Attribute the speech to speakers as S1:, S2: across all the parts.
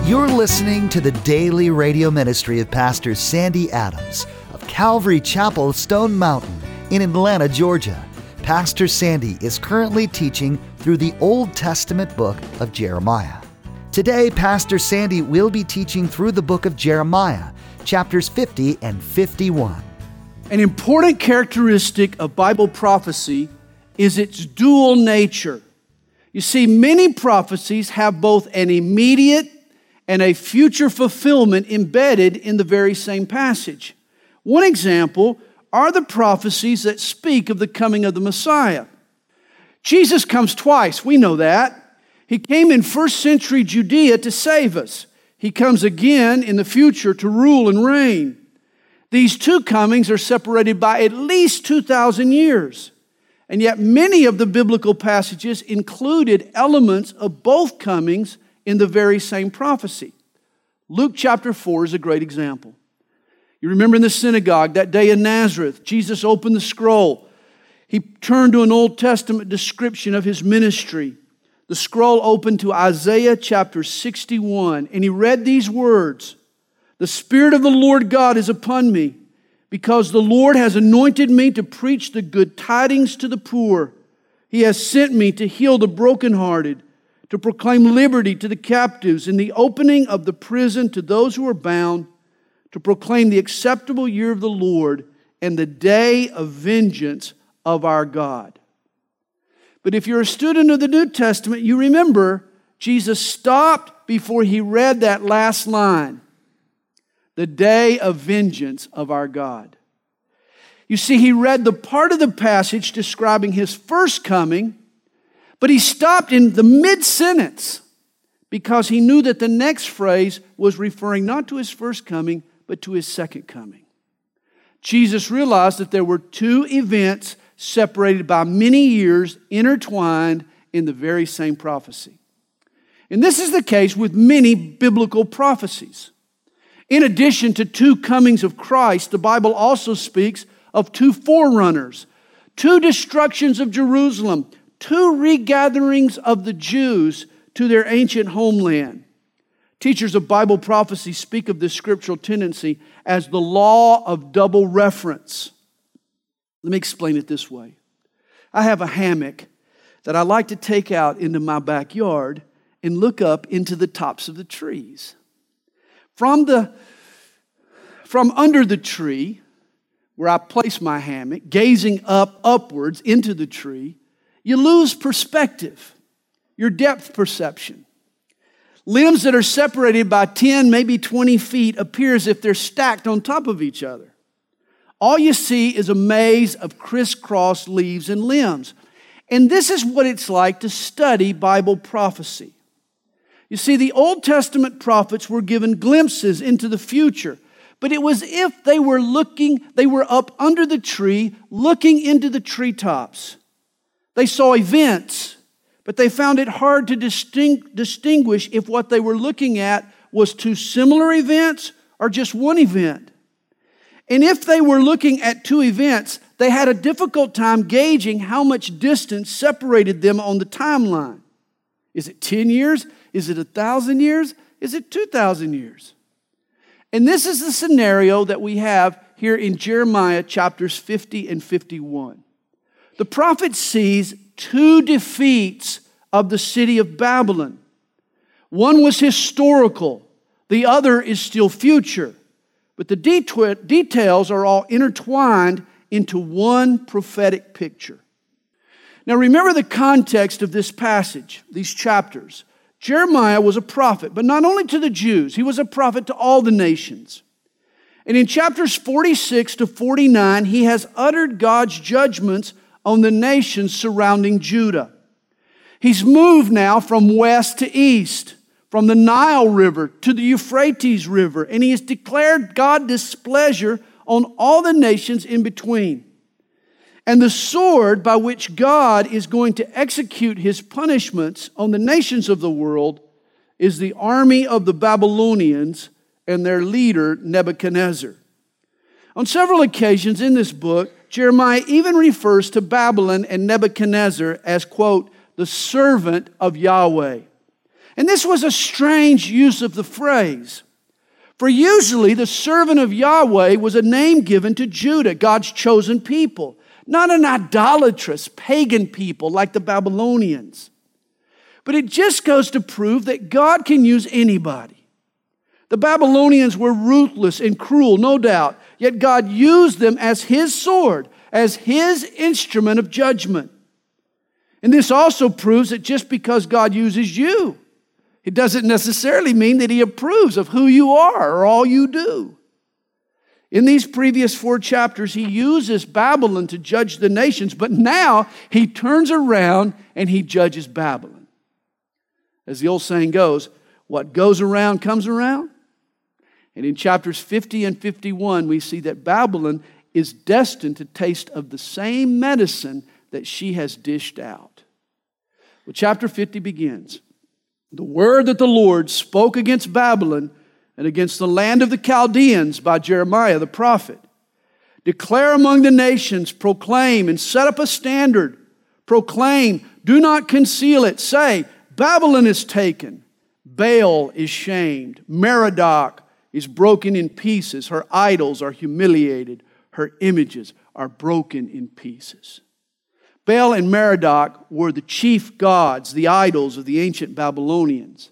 S1: You're listening to the daily radio ministry of Pastor Sandy Adams of Calvary Chapel, Stone Mountain in Atlanta, Georgia. Pastor Sandy is currently teaching through the Old Testament book of Jeremiah. Today, Pastor Sandy will be teaching through the book of Jeremiah, chapters 50 and 51.
S2: An important characteristic of Bible prophecy is its dual nature. You see, many prophecies have both an immediate and a future fulfillment embedded in the very same passage. One example are the prophecies that speak of the coming of the Messiah. Jesus comes twice, we know that. He came in first century Judea to save us. He comes again in the future to rule and reign. These two comings are separated by at least 2,000 years. And yet many of the biblical passages included elements of both comings in the very same prophecy. Luke chapter 4 is a great example. You remember in the synagogue, that day in Nazareth, Jesus opened the scroll. He turned to an Old Testament description of his ministry. The scroll opened to Isaiah chapter 61, and he read these words, "The Spirit of the Lord God is upon me, because the Lord has anointed me to preach the good tidings to the poor. He has sent me to heal the brokenhearted, to proclaim liberty to the captives and the opening of the prison to those who are bound, to proclaim the acceptable year of the Lord and the day of vengeance of our God." But if you're a student of the New Testament, you remember Jesus stopped before he read that last line, "the day of vengeance of our God." You see, he read the part of the passage describing his first coming, but he stopped in the mid-sentence because he knew that the next phrase was referring not to his first coming, but to his second coming. Jesus realized that there were two events separated by many years, intertwined in the very same prophecy. And this is the case with many biblical prophecies. In addition to two comings of Christ, the Bible also speaks of two forerunners, two destructions of Jerusalem, two regatherings of the Jews to their ancient homeland. Teachers of Bible prophecy speak of this scriptural tendency as the law of double reference. Let me explain it this way. I have a hammock that I like to take out into my backyard and look up into the tops of the trees. From under the tree, where I place my hammock, gazing upwards into the tree, you lose perspective, your depth perception. Limbs that are separated by 10, maybe 20 feet appear as if they're stacked on top of each other. All you see is a maze of crisscross leaves and limbs. And this is what it's like to study Bible prophecy. You see, the Old Testament prophets were given glimpses into the future, but it was if they were up under the tree, looking into the treetops. They saw events, but they found it hard to distinguish if what they were looking at was two similar events or just one event. And if they were looking at two events, they had a difficult time gauging how much distance separated them on the timeline. Is it 10 years? Is it 1,000 years? Is it 2,000 years? And this is the scenario that we have here in Jeremiah chapters 50 and 51. The prophet sees two defeats of the city of Babylon. One was historical, the other is still future. But the details are all intertwined into one prophetic picture. Now remember the context of this passage, these chapters. Jeremiah was a prophet, but not only to the Jews, he was a prophet to all the nations. And in chapters 46 to 49, he has uttered God's judgments on the nations surrounding Judah. He's moved now from west to east, from the Nile River to the Euphrates River, and he has declared God's displeasure on all the nations in between. And the sword by which God is going to execute his punishments on the nations of the world is the army of the Babylonians and their leader Nebuchadnezzar. On several occasions in this book, Jeremiah even refers to Babylon and Nebuchadnezzar as, quote, the servant of Yahweh. And this was a strange use of the phrase. For usually the servant of Yahweh was a name given to Judah, God's chosen people, not an idolatrous pagan people like the Babylonians. But it just goes to prove that God can use anybody. The Babylonians were ruthless and cruel, no doubt, yet God used them as His sword, as His instrument of judgment. And this also proves that just because God uses you, it doesn't necessarily mean that He approves of who you are or all you do. In these previous 4 chapters, He uses Babylon to judge the nations, but now He turns around and He judges Babylon. As the old saying goes, what goes around comes around. And in chapters 50 and 51, we see that Babylon is destined to taste of the same medicine that she has dished out. Well, chapter 50 begins. The word that the Lord spoke against Babylon and against the land of the Chaldeans by Jeremiah the prophet. Declare among the nations, proclaim and set up a standard. Proclaim, do not conceal it. Say, Babylon is taken. Baal is shamed. Merodach is broken in pieces. Her idols are humiliated. Her images are broken in pieces. Baal and Merodach were the chief gods, the idols of the ancient Babylonians.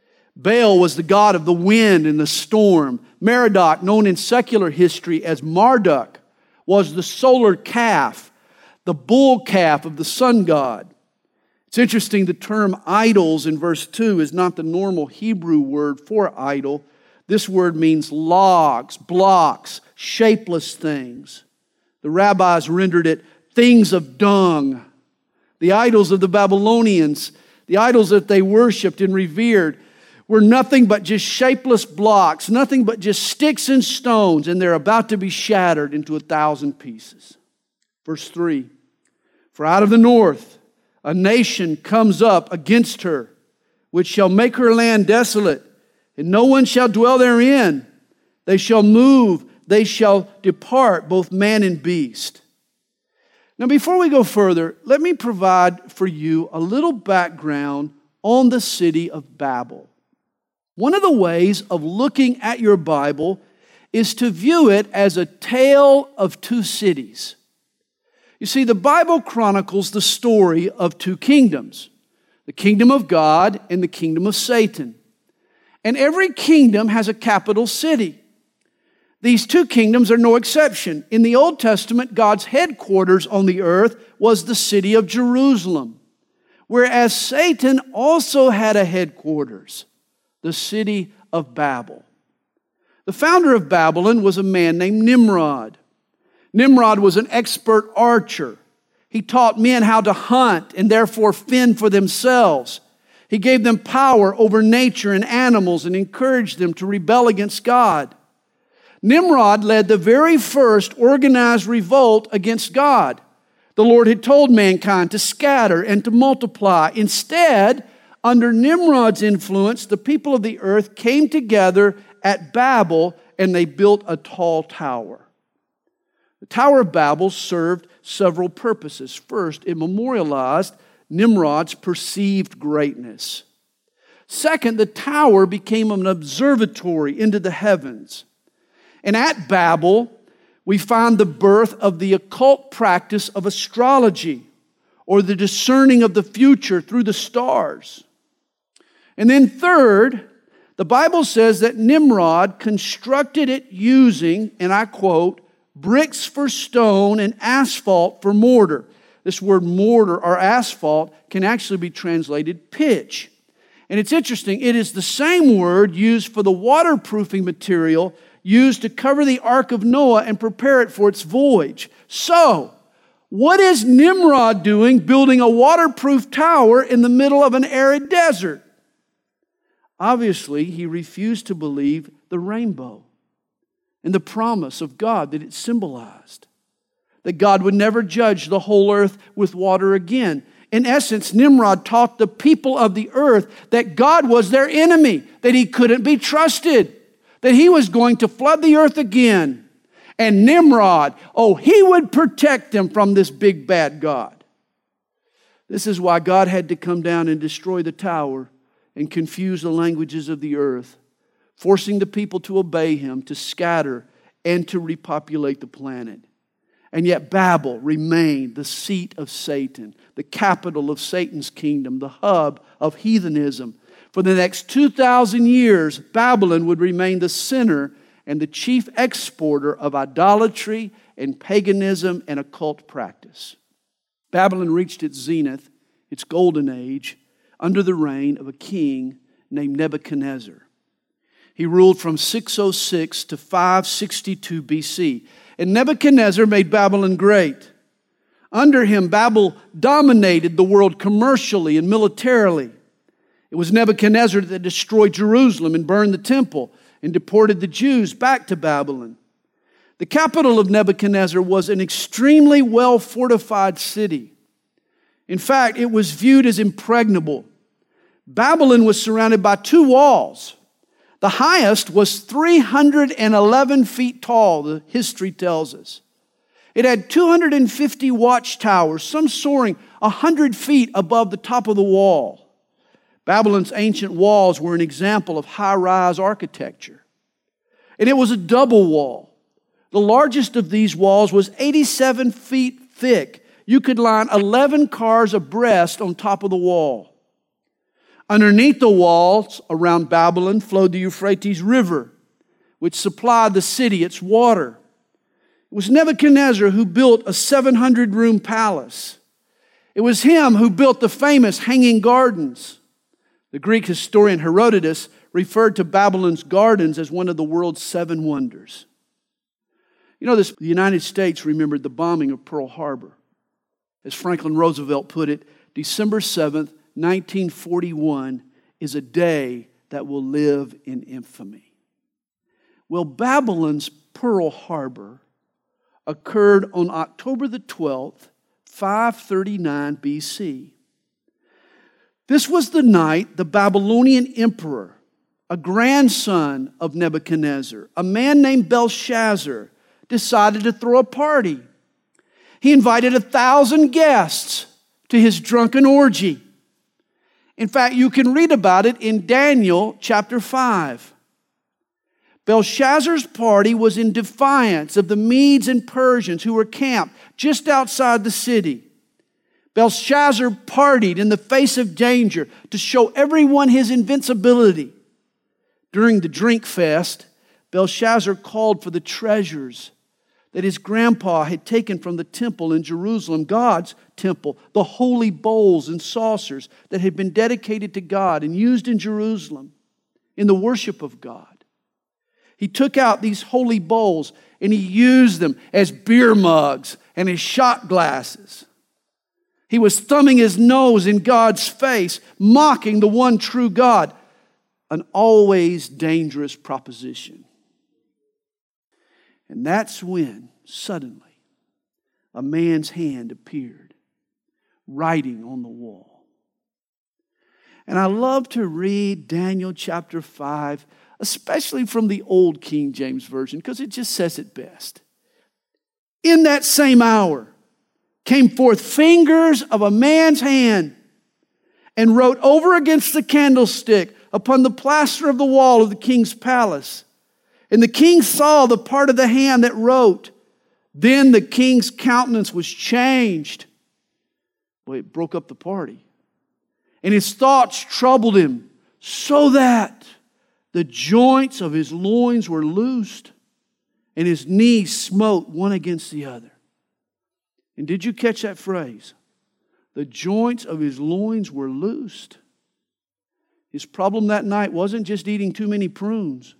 S2: Baal was the god of the wind and the storm. Merodach, known in secular history as Marduk, was the solar calf, the bull calf of the sun god. It's interesting, the term idols in verse 2 is not the normal Hebrew word for idol. This word means logs, blocks, shapeless things. The rabbis rendered it things of dung. The idols of the Babylonians, the idols that they worshipped and revered, were nothing but just shapeless blocks, nothing but just sticks and stones, and they're about to be shattered into 1,000 pieces. Verse 3, for out of the north a nation comes up against her, which shall make her land desolate, and no one shall dwell therein. They shall move, they shall depart, both man and beast. Now, before we go further, let me provide for you a little background on the city of Babel. One of the ways of looking at your Bible is to view it as a tale of 2 cities. You see, the Bible chronicles the story of 2 kingdoms, the kingdom of God and the kingdom of Satan. And every kingdom has a capital city. These 2 kingdoms are no exception. In the Old Testament, God's headquarters on the earth was the city of Jerusalem, whereas Satan also had a headquarters, the city of Babel. The founder of Babylon was a man named Nimrod. Nimrod was an expert archer. He taught men how to hunt and therefore fend for themselves. He gave them power over nature and animals and encouraged them to rebel against God. Nimrod led the very first organized revolt against God. The Lord had told mankind to scatter and to multiply. Instead, under Nimrod's influence, the people of the earth came together at Babel and they built a tall tower. The Tower of Babel served several purposes. First, it memorialized Nimrod's perceived greatness. Second, the tower became an observatory into the heavens. And at Babel, we find the birth of the occult practice of astrology, or the discerning of the future through the stars. And then third, the Bible says that Nimrod constructed it using, and I quote, bricks for stone and asphalt for mortar. This word mortar or asphalt can actually be translated pitch. And it's interesting, it is the same word used for the waterproofing material used to cover the Ark of Noah and prepare it for its voyage. So, what is Nimrod doing building a waterproof tower in the middle of an arid desert? Obviously, he refused to believe the rainbow and the promise of God that it symbolized. That God would never judge the whole earth with water again. In essence, Nimrod taught the people of the earth that God was their enemy, that He couldn't be trusted, that He was going to flood the earth again. And Nimrod, he would protect them from this big bad God. This is why God had to come down and destroy the tower and confuse the languages of the earth, forcing the people to obey him, to scatter, and to repopulate the planet. And yet Babel remained the seat of Satan, the capital of Satan's kingdom, the hub of heathenism. For the next 2,000 years, Babylon would remain the center and the chief exporter of idolatry and paganism and occult practice. Babylon reached its zenith, its golden age, under the reign of a king named Nebuchadnezzar. He ruled from 606 to 562 BC. And Nebuchadnezzar made Babylon great. Under him, Babel dominated the world commercially and militarily. It was Nebuchadnezzar that destroyed Jerusalem and burned the temple and deported the Jews back to Babylon. The capital of Nebuchadnezzar was an extremely well-fortified city. In fact, it was viewed as impregnable. Babylon was surrounded by two walls. The highest was 311 feet tall, the history tells us. It had 250 watchtowers, some soaring 100 feet above the top of the wall. Babylon's ancient walls were an example of high-rise architecture. And it was a double wall. The largest of these walls was 87 feet thick. You could line 11 cars abreast on top of the wall. Underneath the walls around Babylon flowed the Euphrates River, which supplied the city its water. It was Nebuchadnezzar who built a 700-room palace. It was him who built the famous Hanging Gardens. The Greek historian Herodotus referred to Babylon's gardens as one of the world's 7 wonders. You know, the United States remembered the bombing of Pearl Harbor. As Franklin Roosevelt put it, December 7th, 1941 is a day that will live in infamy. Well, Babylon's Pearl Harbor occurred on October the 12th, 539 BC. This was the night the Babylonian emperor, a grandson of Nebuchadnezzar, a man named Belshazzar, decided to throw a party. He invited 1,000 guests to his drunken orgy. In fact, you can read about it in Daniel chapter 5. Belshazzar's party was in defiance of the Medes and Persians who were camped just outside the city. Belshazzar partied in the face of danger to show everyone his invincibility. During the drink fest, Belshazzar called for the treasures that his grandpa had taken from the temple in Jerusalem, God's temple, the holy bowls and saucers that had been dedicated to God and used in Jerusalem in the worship of God. He took out these holy bowls and he used them as beer mugs and as shot glasses. He was thumbing his nose in God's face, mocking the one true God, an always dangerous proposition. And that's when, suddenly, a man's hand appeared, writing on the wall. And I love to read Daniel chapter 5, especially from the old King James Version, because it just says it best. In that same hour came forth fingers of a man's hand and wrote over against the candlestick upon the plaster of the wall of the king's palace. And the king saw the part of the hand that wrote. Then the king's countenance was changed. Well, it broke up the party. And his thoughts troubled him, so that the joints of his loins were loosed, and his knees smote one against the other. And did you catch that phrase? The joints of his loins were loosed. His problem that night wasn't just eating too many prunes.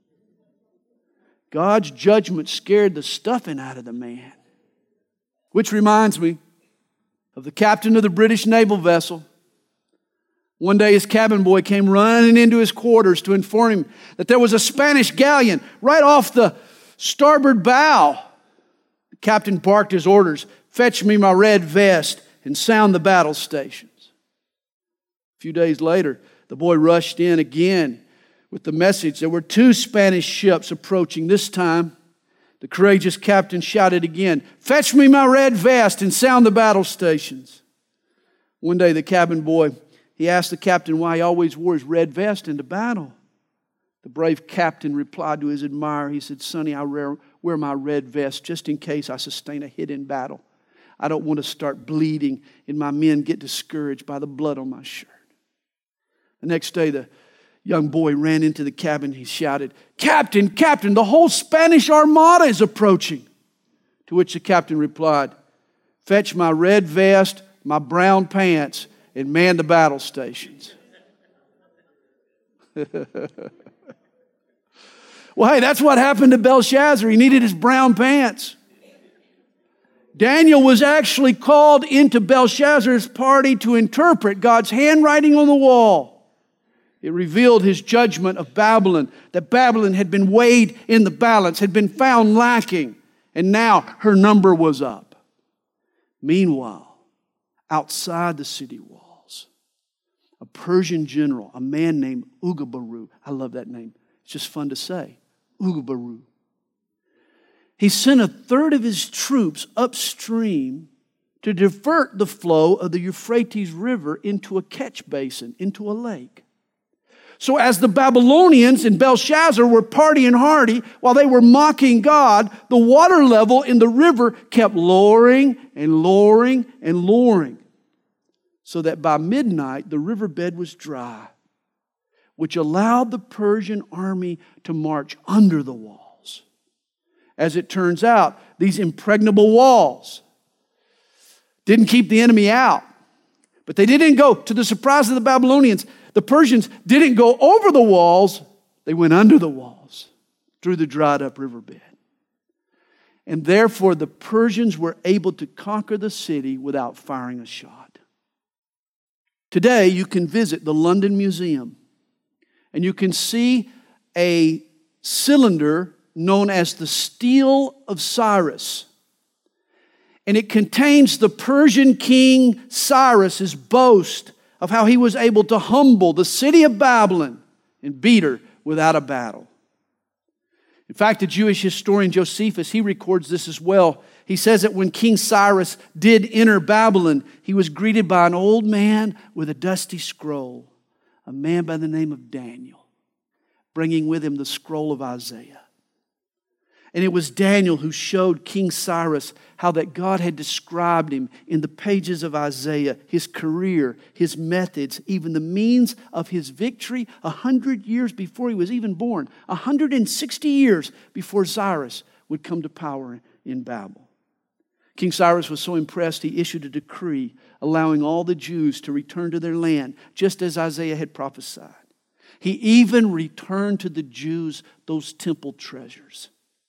S2: God's judgment scared the stuffing out of the man. Which reminds me of the captain of the British naval vessel. One day his cabin boy came running into his quarters to inform him that there was a Spanish galleon right off the starboard bow. The captain barked his orders, "Fetch me my red vest and sound the battle stations." A few days later, the boy rushed in again with the message there were 2 Spanish ships approaching. This time, the courageous captain shouted again, "Fetch me my red vest and sound the battle stations." One day the cabin boy he asked the captain why he always wore his red vest into battle. The brave captain replied to his admirer, he said, "Sonny, I wear my red vest just in case I sustain a hit in battle. I don't want to start bleeding and my men get discouraged by the blood on my shirt." The next day, the young boy ran into the cabin. He shouted, "Captain, Captain, the whole Spanish Armada is approaching." To which the captain replied, "Fetch my red vest, my brown pants, and man the battle stations." Well, hey, that's what happened to Belshazzar. He needed his brown pants. Daniel was actually called into Belshazzar's party to interpret God's handwriting on the wall. It revealed his judgment of Babylon, that Babylon had been weighed in the balance, had been found lacking, and now her number was up. Meanwhile, outside the city walls, a Persian general, a man named Ugabaru, I love that name, it's just fun to say, Ugabaru. He sent a third of his troops upstream to divert the flow of the Euphrates River into a catch basin, into a lake. So as the Babylonians and Belshazzar were partying hardy while they were mocking God, the water level in the river kept lowering and lowering and lowering, so that by midnight the riverbed was dry, which allowed the Persian army to march under the walls. As it turns out, these impregnable walls didn't keep the enemy out, but they didn't go, to the surprise of the Babylonians, the Persians didn't go over the walls, they went under the walls through the dried up riverbed. And therefore the Persians were able to conquer the city without firing a shot. Today you can visit the London Museum and you can see a cylinder known as the Stele of Cyrus. And it contains the Persian king Cyrus's boast of how he was able to humble the city of Babylon and beat her without a battle. In fact, the Jewish historian Josephus, he records this as well. He says that when King Cyrus did enter Babylon, he was greeted by an old man with a dusty scroll, a man by the name of Daniel, bringing with him the scroll of Isaiah. And it was Daniel who showed King Cyrus how that God had described him in the pages of Isaiah, his career, his methods, even the means of his victory 100 years before he was even born, 160 years before Cyrus would come to power in Babel. King Cyrus was so impressed, he issued a decree allowing all the Jews to return to their land, just as Isaiah had prophesied. He even returned to the Jews those temple treasures.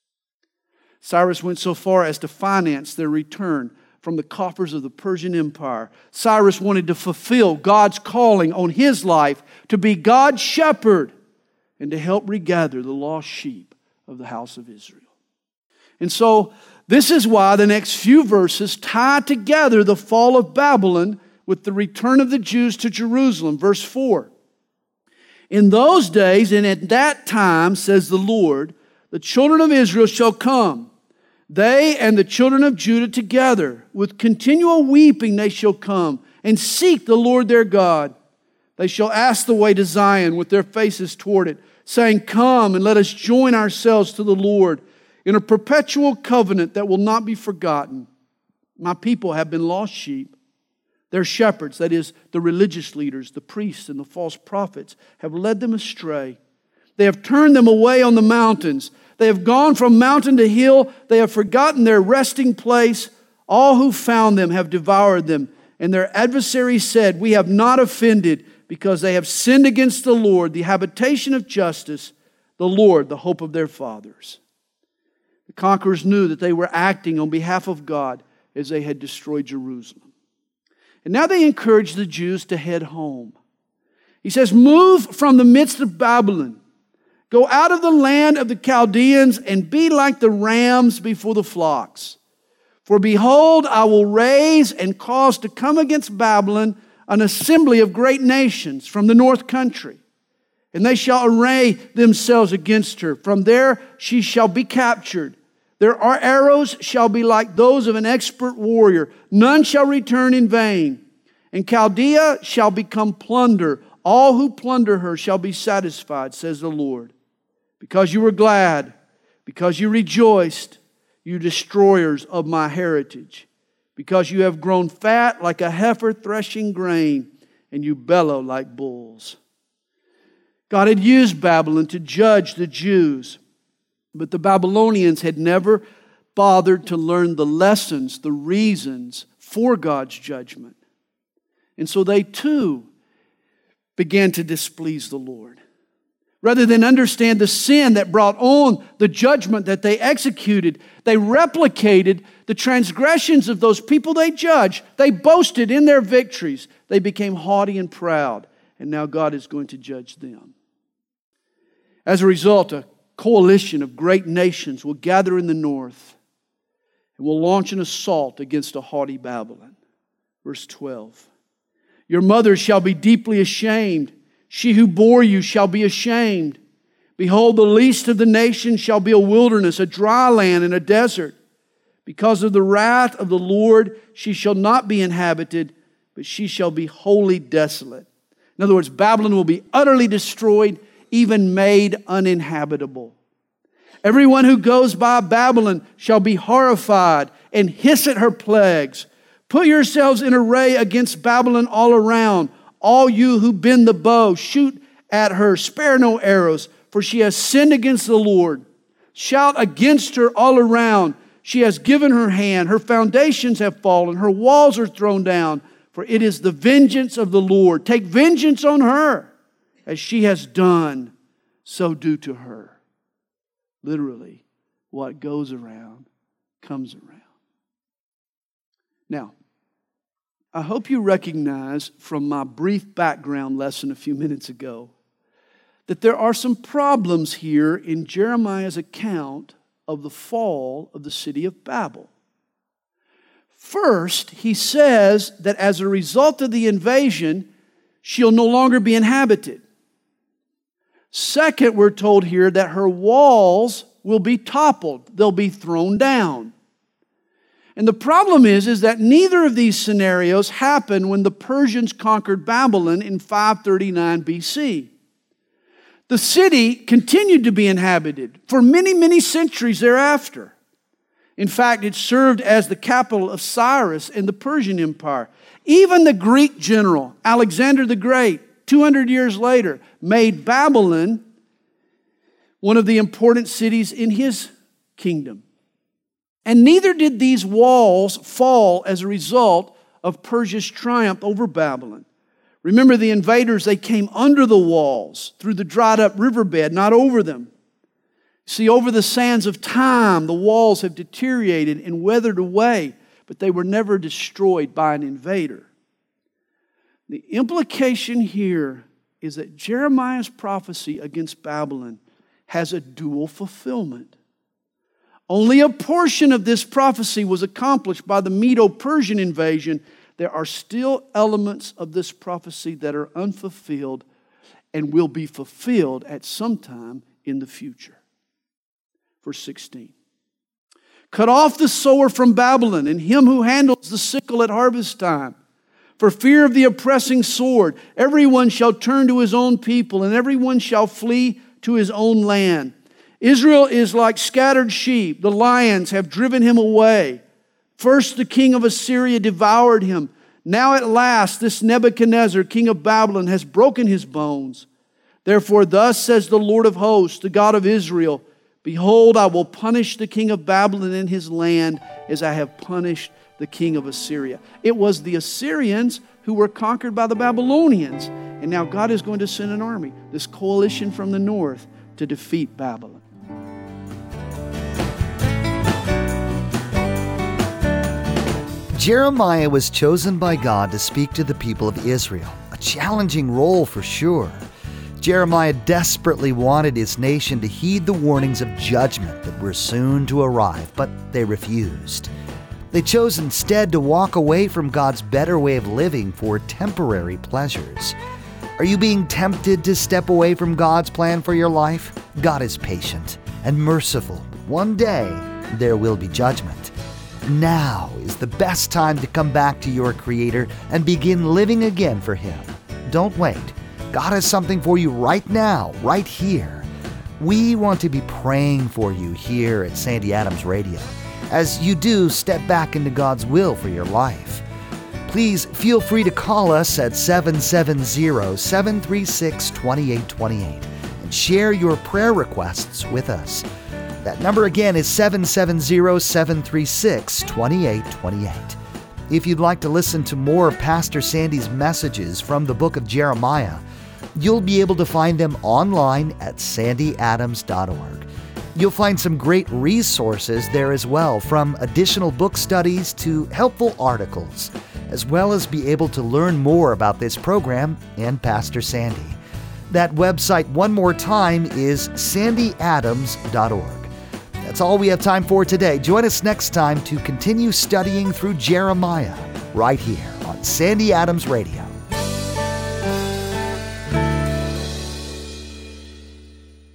S2: Cyrus went so far as to finance their return from the coffers of the Persian Empire. Cyrus wanted to fulfill God's calling on his life to be God's shepherd and to help regather the lost sheep of the house of Israel. And so, this is why the next few verses tie together the fall of Babylon with the return of the Jews to Jerusalem. Verse 4. In those days and at that time, says the Lord, the children of Israel shall come, they and the children of Judah together. With continual weeping they shall come and seek the Lord their God. They shall ask the way to Zion with their faces toward it, saying, Come and let us join ourselves to the Lord in a perpetual covenant that will not be forgotten. My people have been lost sheep. Their shepherds, that is, the religious leaders, the priests and the false prophets, have led them astray. They have turned them away on the mountains. They have gone from mountain to hill. They have forgotten their resting place. All who found them have devoured them. And their adversaries said, We have not offended, because they have sinned against the Lord, the habitation of justice, the Lord, the hope of their fathers. The conquerors knew that they were acting on behalf of God as they had destroyed Jerusalem. And now they encourage the Jews to head home. He says, Move from the midst of Babylon. Go out of the land of the Chaldeans and be like the rams before the flocks. For behold, I will raise and cause to come against Babylon an assembly of great nations from the north country. And they shall array themselves against her. From there she shall be captured. Their arrows shall be like those of an expert warrior. None shall return in vain. And Chaldea shall become plunder. All who plunder her shall be satisfied, says the Lord. Because you were glad, because you rejoiced, you destroyers of my heritage. Because you have grown fat like a heifer threshing grain, and you bellow like bulls. God had used Babylon to judge the Jews, but the Babylonians had never bothered to learn the lessons, the reasons for God's judgment. And so they too began to displease the Lord. Rather than understand the sin that brought on the judgment that they executed, they replicated the transgressions of those people they judged. They boasted in their victories. They became haughty and proud, and now God is going to judge them. As a result, a coalition of great nations will gather in the north and will launch an assault against a haughty Babylon. Verse 12. Your mother shall be deeply ashamed. She who bore you shall be ashamed. Behold, the least of the nations shall be a wilderness, a dry land and a desert. Because of the wrath of the Lord, she shall not be inhabited, but she shall be wholly desolate. In other words, Babylon will be utterly destroyed, even made uninhabitable. Everyone who goes by Babylon shall be horrified and hiss at her plagues. Put yourselves in array against Babylon all around. All you who bend the bow, shoot at her, spare no arrows, for she has sinned against the Lord. Shout against her all around. She has given her hand. Her foundations have fallen. Her walls are thrown down. For it is the vengeance of the Lord. Take vengeance on her. As she has done, so do to her. Literally, what goes around comes around. Now, I hope you recognize from my brief background lesson a few minutes ago that there are some problems here in Jeremiah's account of the fall of the city of Babel. First, he says that as a result of the invasion, she'll no longer be inhabited. Second, we're told here that her walls will be toppled. They'll be thrown down. And the problem is that neither of these scenarios happened when the Persians conquered Babylon in 539 BC. The city continued to be inhabited for many, many centuries thereafter. In fact, it served as the capital of Cyrus in the Persian Empire. Even the Greek general, Alexander the Great, 200 years later, made Babylon one of the important cities in his kingdom. And neither did these walls fall as a result of Persia's triumph over Babylon. Remember, the invaders, they came under the walls through the dried up riverbed, not over them. See, over the sands of time, the walls have deteriorated and weathered away, but they were never destroyed by an invader. The implication here is that Jeremiah's prophecy against Babylon has a dual fulfillment. Only a portion of this prophecy was accomplished by the Medo-Persian invasion. There are still elements of this prophecy that are unfulfilled and will be fulfilled at some time in the future. Verse 16. Cut off the sower from Babylon and him who handles the sickle at harvest time. For fear of the oppressing sword, everyone shall turn to his own people and everyone shall flee to his own land. Israel is like scattered sheep. The lions have driven him away. First, the king of Assyria devoured him. Now at last, this Nebuchadnezzar, king of Babylon, has broken his bones. Therefore, thus says the Lord of hosts, the God of Israel, behold, I will punish the king of Babylon and his land as I have punished the king of Assyria. It was the Assyrians who were conquered by the Babylonians. And now God is going to send an army, this coalition from the north, to defeat Babylon.
S1: Jeremiah was chosen by God to speak to the people of Israel, a challenging role for sure. Jeremiah desperately wanted his nation to heed the warnings of judgment that were soon to arrive, but they refused. They chose instead to walk away from God's better way of living for temporary pleasures. Are you being tempted to step away from God's plan for your life? God is patient and merciful, but one day there will be judgment. Now is the best time to come back to your Creator and begin living again for Him. Don't wait. God has something for you right now, right here. We want to be praying for you here at Sandy Adams Radio as you do step back into God's will for your life. Please feel free to call us at 770-736-2828 and share your prayer requests with us. That number again is 770-736-2828. If you'd like to listen to more of Pastor Sandy's messages from the book of Jeremiah, you'll be able to find them online at sandyadams.org. You'll find some great resources there as well, from additional book studies to helpful articles, as well as be able to learn more about this program and Pastor Sandy. That website, one more time, is sandyadams.org. That's all we have time for today. Join us next time to continue studying through Jeremiah right here on Sandy Adams Radio.